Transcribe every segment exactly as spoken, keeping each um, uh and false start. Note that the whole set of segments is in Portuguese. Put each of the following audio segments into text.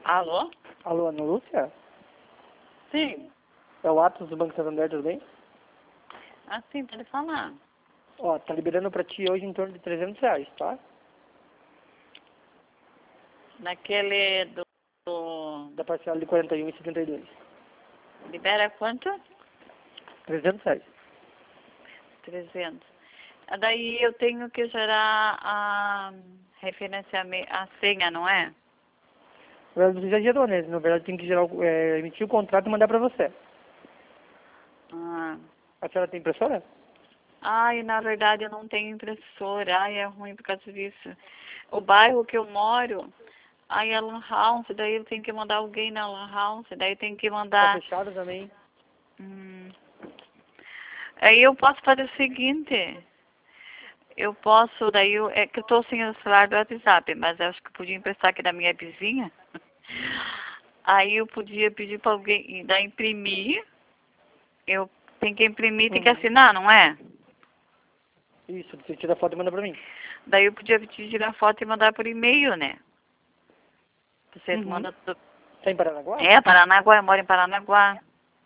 Alô? Alô, Ana Lúcia? Sim. É o Atos do Banco Santander, tudo bem? Ah, sim, pode falar. Ó, tá liberando pra ti hoje em torno de trezentos reais, tá? Naquele do... do... Da parcela de quarenta e um e setenta e dois. Libera quanto? trezentos reais. trezentos. Ah, daí eu tenho que gerar a referenciamento, a senha, não é? Na verdade, você já gerou, né? Na verdade, tem que gerar, o- é, emitir o contrato e mandar pra você. Ah. A senhora tem impressora? Ai, na verdade eu não tenho impressora. Ai, é ruim por causa disso. O bairro que eu moro, ai, é Lan House, daí eu tenho que mandar alguém na Lan House, daí eu tenho que Tá mandar... fechado também. Hum. Aí eu posso fazer o seguinte, eu posso, daí eu, é que eu tô sem o celular do WhatsApp, mas eu acho que eu podia emprestar aqui da minha vizinha. Aí eu podia pedir para alguém, daí imprimir, eu tenho que imprimir, tem que Uhum. assinar, não é? Isso, você tira a foto e manda pra mim. Daí eu podia te tirar foto e mandar por e-mail, né? Você Uhum. manda tudo. Tá em Paranaguá? É, Paranaguá, eu moro em Paranaguá.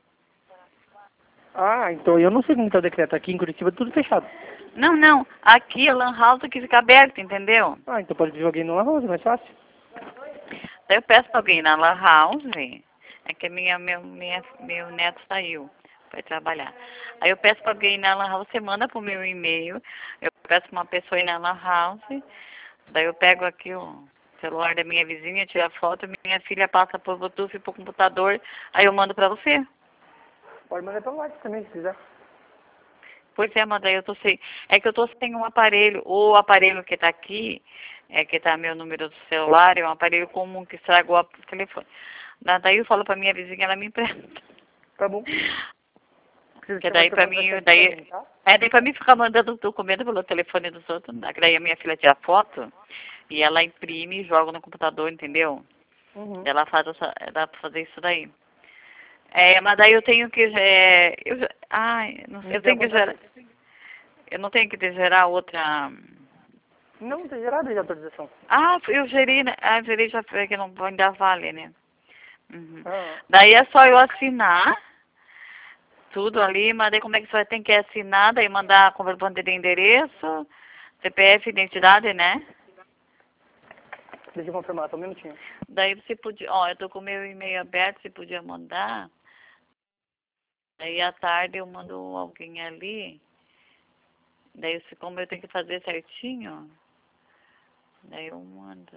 Ah, então eu não sei como tá o decreto. Aqui em Curitiba tudo fechado. Não, não, aqui a Lan House que fica aberta, entendeu? Ah, então pode vir alguém numa rosa, mais fácil. Daí eu peço pra alguém na Lan House, é que minha, meu, minha, meu neto saiu para trabalhar. Aí eu peço pra alguém na Lan House, você manda pro meu e-mail, eu peço pra uma pessoa ir na Lan House, daí eu pego aqui o celular da minha vizinha, tiro a foto, minha filha passa por Bluetooth pro computador, aí eu mando pra você. Pode mandar pra WhatsApp também, se quiser. Pois é, mas daí eu tô sem. É que eu tô sem um aparelho. O aparelho que tá aqui, é que tá meu número do celular, é um aparelho comum que estragou o telefone. Da- Daí eu falo pra minha vizinha, ela me empresta. Tá bom. Se Que você vai daí pra trocando mim, pra daí. mim, tá? É, daí pra mim ficar mandando documento pelo telefone dos outros, não dá. Que daí a minha filha tira foto e ela imprime e joga no computador, entendeu? Uhum. Ela faz essa, dá pra fazer isso daí. É, mas daí eu tenho que. É, eu, ai, não sei, eu Então, tenho que contrato. gerar. Eu não tenho que gerar outra. Não, tá gerado já a autorização. Ah, eu gerei, né? Ah, gerei já foi que não ainda vale, né? Uhum. Ah, Daí é só eu assinar tudo ali, mas daí como é que você vai ter que assinar, daí mandar comprovante de endereço, C P F, identidade, né? deixa eu confirmar, só um minutinho. Daí você podia, ó, eu tô com o meu e-mail aberto, você podia mandar. Daí à tarde eu mando alguém ali. Daí se como eu tenho que fazer certinho, daí eu mando.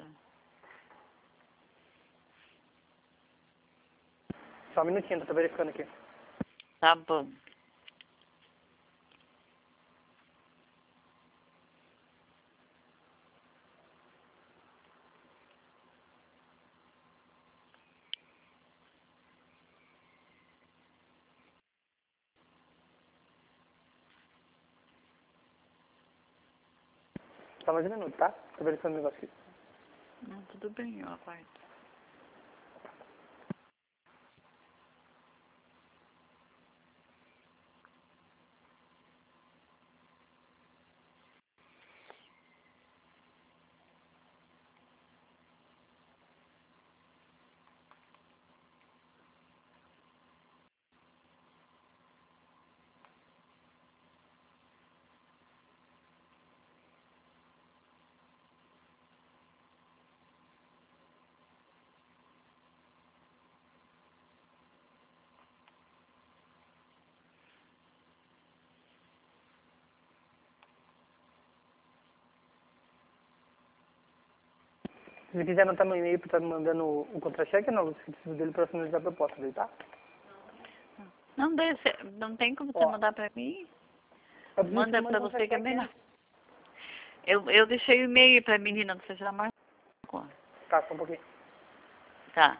Só um minutinho, tô verificando aqui. Tá bom. Só mais um minuto, tá? Tô verificando o negócio aqui. Não, tudo bem, eu aguardo. Se você quiser anotar meu e-mail pra estar me mandando o, o contra-cheque, não, você precisa dele pra finalizar a proposta daí, tá? Não, daí você, não tem como você Ó, mandar pra mim? eu preciso que você Manda mande pra o você que é contra-cheque melhor. antes. Eu, eu deixei o e-mail pra menina, você já marcou. Tá, só um pouquinho. Tá.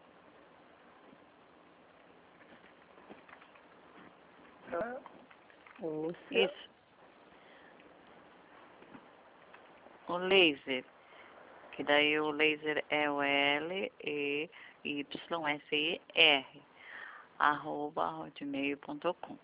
Tá? Lúcia. Isso. O laser. Que daí o laser é o L, E, Y, S, I, R. Arroba hotmail ponto com.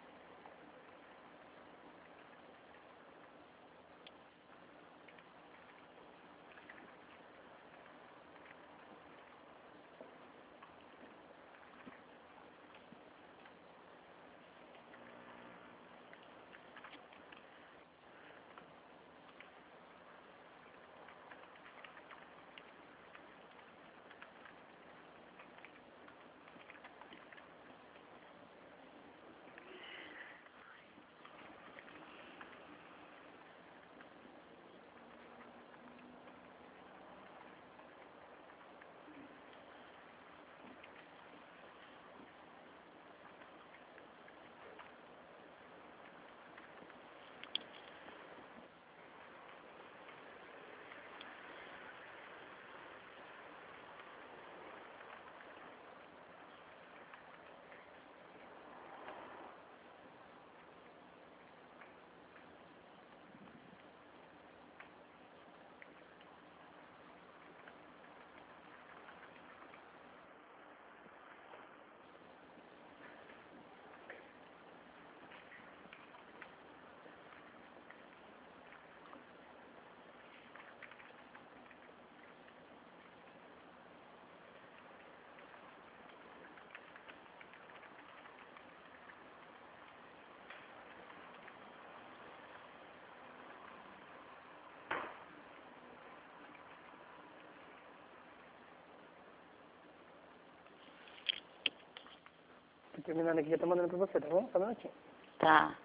Tô terminando aqui, já tô mandando pra você, tá bom? Só um minutinho. Tá.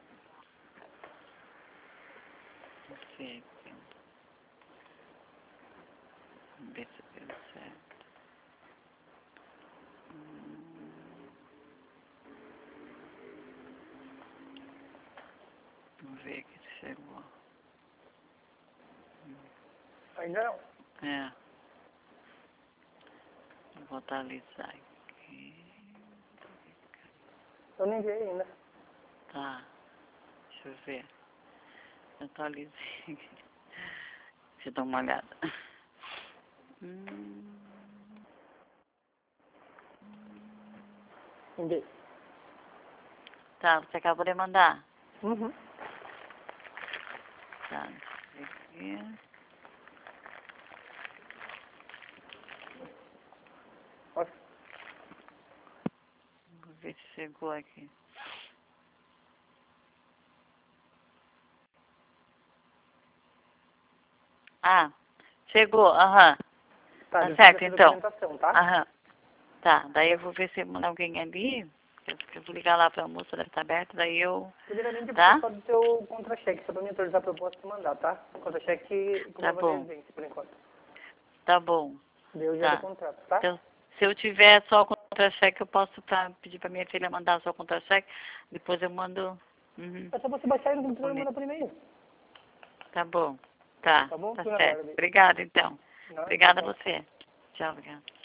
Perfeito. Vamos ver se deu certo. Hum. Vamos ver aqui se chegou. Ainda não. É. Vou atualizar aqui. Eu nem vi ainda. Tá. Deixa eu ver. Atualizei aqui. Deixa eu dar uma olhada. Hum. Enviei. Tá, você acabou de mandar? Uhum. Tá, deixa eu ver aqui. Nossa. Vou ver se chegou aqui. Ah, chegou, aham. Tá, Tá deixa eu certo, fazer a então. documentação, tá? Aham. Tá, daí eu vou ver se manda alguém ali. Eu, eu vou ligar lá pra moça, deve estar aberta, daí eu... Primeiramente, eu Tá? preciso só do teu contra-cheque, só pra me autorizar a proposta e mandar, tá? Contra-cheque e Tá comprovante de bom, residência, por enquanto. tá bom. Deu já do Tá. contrato, tá? Então, se eu tiver só o contra-cheque, eu posso pra, pedir pra minha filha mandar só o contra-cheque. Depois eu mando... Uhum. É só você baixar e no computador e Bonito. mandar por e-mail. Tá bom. Tá, Tá bom? tá Fico na certo. guarda, beijo. Obrigada, então. Não, Obrigada a tchau. você. Tchau, obrigada.